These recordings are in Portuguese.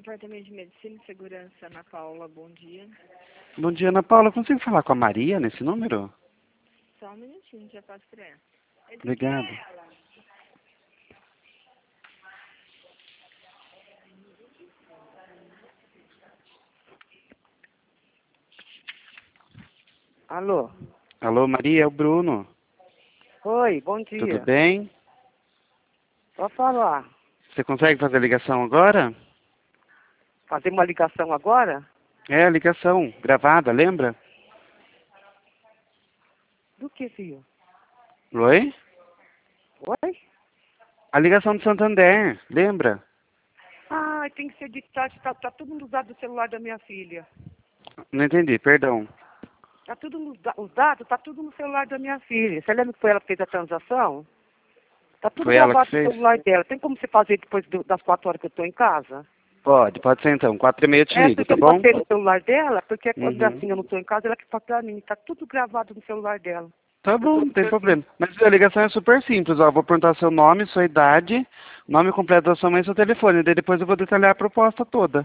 Departamento de Medicina e Segurança, Ana Paula, bom dia. Bom dia, Ana Paula. Consigo falar com a Maria nesse número? Só um minutinho, já passo para ela. Obrigado. Alô? Alô, Maria, é o Bruno. Oi, bom dia. Tudo bem? Pode falar. Você consegue fazer a ligação agora? Fazer uma ligação agora? É, a ligação gravada, lembra? Do que, filho? Oi? Oi? A ligação do Santander, lembra? Ah, tem que ser de tarde, tá tudo no dado do celular da minha filha. Não entendi, perdão. Tá tudo os dados, tá tudo no celular da minha filha. Você lembra que foi ela que fez a transação? Tá tudo Foi ela gravado que no fez? celular dela. Tem como você fazer depois das 4 horas que eu tô em casa? Pode ser então. 4h30 eu te ligo, Porque tá bom? eu botei no celular dela, porque quando Uhum. assim eu não tô em casa, ela que fala pra mim. Tá tudo gravado no celular dela. Tá bom, não tem problema. Mas a ligação é super simples, ó. Vou perguntar seu nome, sua idade, nome completo da sua mãe e seu telefone. Daí depois eu vou detalhar a proposta toda.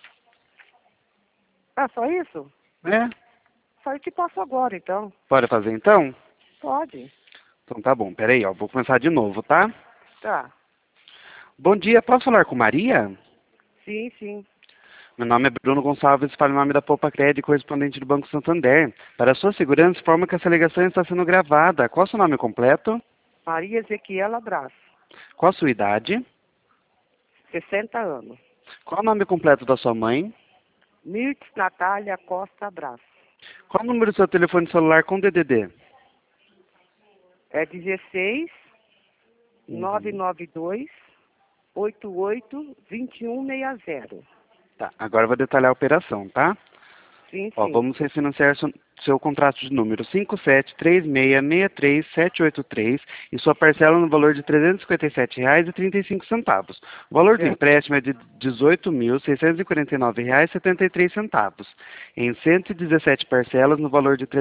Ah, só isso? É? Só eu te passo agora, então. Pode fazer então? Pode. Então tá bom, peraí, ó. Vou começar de novo, tá? Tá. Bom dia, posso falar com Maria? Sim, sim. Meu nome é Bruno Gonçalves, falo em nome da Poupa Crédito, correspondente do Banco Santander. Para a sua segurança, informa que essa ligação está sendo gravada. Qual é o seu nome completo? Maria Ezequiela Brás. Qual a sua idade? 60 anos. Qual o nome completo da sua mãe? Mirtz Natália Costa Brás. Qual o número do seu telefone celular com DDD? É 16 992 88 2160. Tá, agora eu vou detalhar a operação, tá? Sim, Ó, sim. vamos refinanciar seu contrato de número 5736636783 e sua parcela no valor de R$ 357,35. O valor do empréstimo é de R$ 18.649,73, em 117 parcelas no valor de R$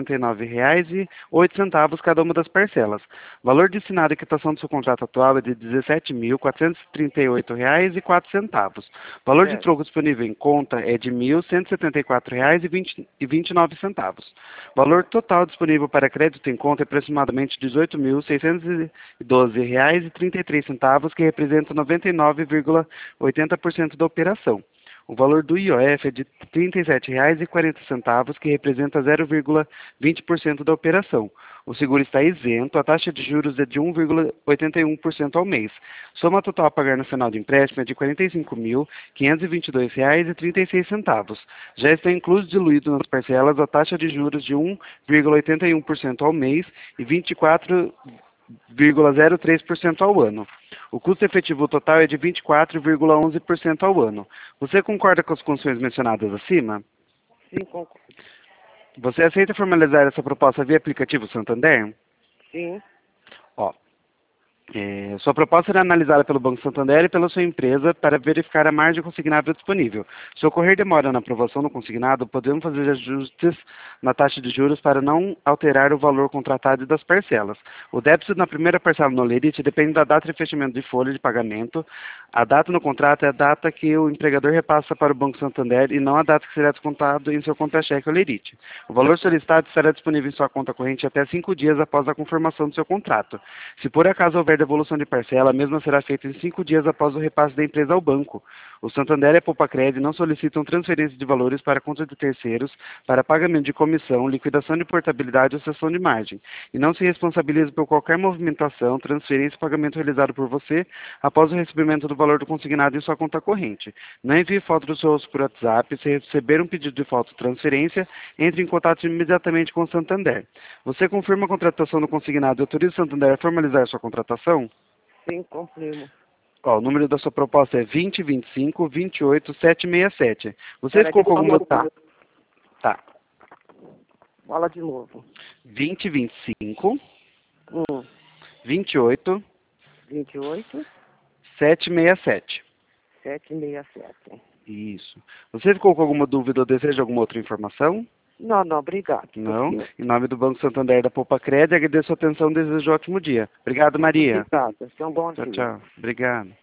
389,08 cada uma das parcelas. O valor destinado à quitação do seu contrato atual é de R$ 17.438,04. O valor de troco disponível em conta é de R$ 1.174,29. O valor total disponível para crédito em conta é aproximadamente R$ 18.612,33, que representa 99,80% da operação. O valor do IOF é de R$ 37,40, que representa 0,20% da operação. O seguro está isento, a taxa de juros é de 1,81% ao mês. Soma total a pagar no final do empréstimo é de R$ 45.522,36. Já está incluso diluído nas parcelas a taxa de juros de 1,81% ao mês e 24,03% ao ano. O custo efetivo total é de 24,11% ao ano. Você concorda com as condições mencionadas acima? Sim, concordo. Você aceita formalizar essa proposta via aplicativo Santander? Sim. Ó, sua proposta será analisada pelo Banco Santander e pela sua empresa para verificar a margem consignável disponível. Se ocorrer demora na aprovação do consignado, podemos fazer ajustes na taxa de juros para não alterar o valor contratado e das parcelas. O débito na primeira parcela no Lerite depende da data de fechamento de folha de pagamento. A data no contrato é a data que o empregador repassa para o Banco Santander e não a data que será descontado em seu conta-cheque ou Lerite. O valor solicitado estará disponível em sua conta corrente até 5 dias após a confirmação do seu contrato. Se por acaso houver devolução de parcela, a mesma será feita em 5 dias após o repasse da empresa ao banco. O Santander e a Poupa Crédito não solicitam transferência de valores para conta de terceiros para pagamento de comissão, liquidação de portabilidade ou cessão de margem, e não se responsabiliza por qualquer movimentação, transferência ou pagamento realizado por você após o recebimento do valor do consignado em sua conta corrente. Não envie foto do seu rosto por WhatsApp. Se receber um pedido de foto de transferência, entre em contato imediatamente com o Santander. Você confirma a contratação do consignado e autoriza o Santander a formalizar sua contratação? Sim, confirmo. Ó, o número da sua proposta é 2025-28767. Você ficou com alguma... Tá. Fala de novo. 2025 28 28 767. 767. Isso. Você ficou com alguma dúvida ou deseja alguma outra informação? Não, obrigado. Não. Em nome do Banco Santander e da Poupa Crédito, agradeço a atenção e desejo um ótimo dia. Obrigado, Maria. Obrigada. Tenha um bom dia. Tchau, tchau. Obrigado.